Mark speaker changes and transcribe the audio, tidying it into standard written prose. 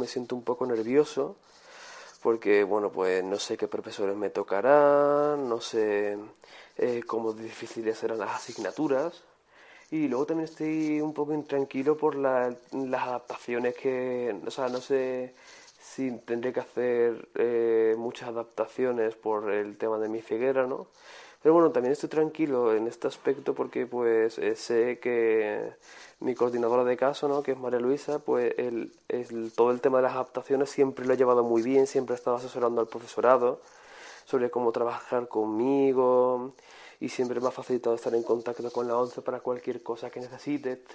Speaker 1: me siento un poco nervioso porque, bueno, pues no sé qué profesores me tocarán, no sé cómo difíciles serán las asignaturas. Y luego también estoy un poco intranquilo por las adaptaciones que, o sea, no sé si tendré que hacer muchas adaptaciones por el tema de mi ceguera, ¿no? Pero bueno, también estoy tranquilo en este aspecto porque pues sé que mi coordinadora de caso, ¿no? Que es María Luisa, pues todo el tema de las adaptaciones siempre lo ha llevado muy bien, siempre ha estado asesorando al profesorado sobre cómo trabajar conmigo y siempre me ha facilitado estar en contacto con la ONCE para cualquier cosa que necesite,